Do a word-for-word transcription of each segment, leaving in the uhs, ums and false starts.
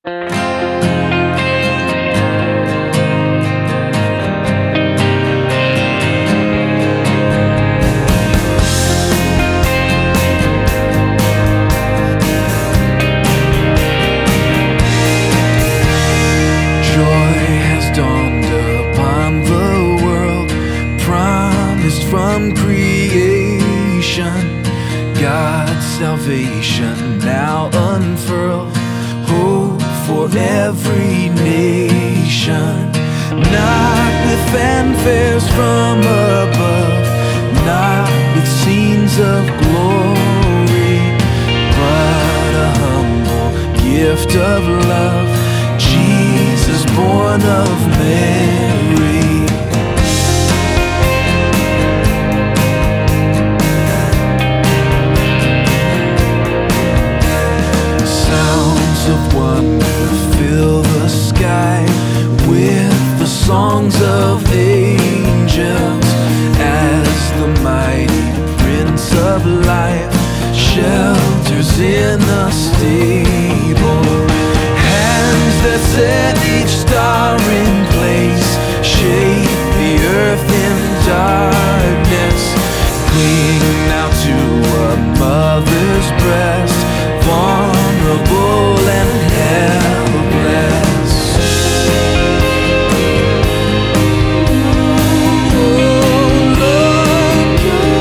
From creation, God's salvation now unfurled, hope for every nation. Not with fanfares from above, not with scenes of glory, but a humble gift of love, Jesus born of Mary. Of wonder fill the sky with the songs of angels as the mighty Prince of Life shelters in a stable. Hands that set each star in place shape the earth in darkness. Cling now to a mother's breast, vulnerable and helpless. Oh, Lord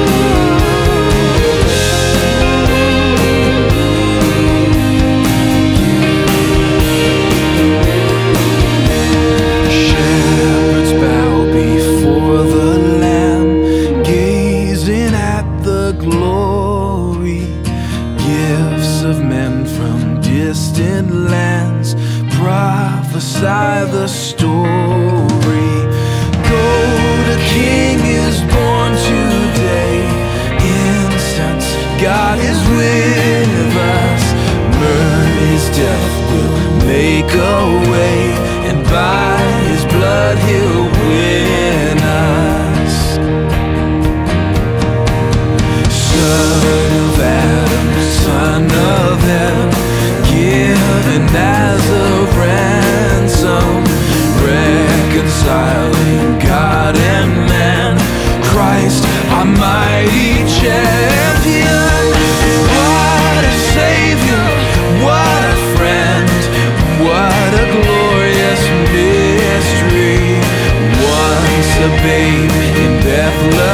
Shepherds bow before the Lamb, gazing at the glory. Gifts of men from distant lands prophesy the story. Gold, a king is born today. Incense, God is with us. Murray's death will make a way, and by his blood he'll win us. Son of Adam, Son of heaven, given as a ransom, reconciling God and man, Christ our mighty champion. What a Savior, what a friend, what a glorious mystery. Once a babe in Bethlehem,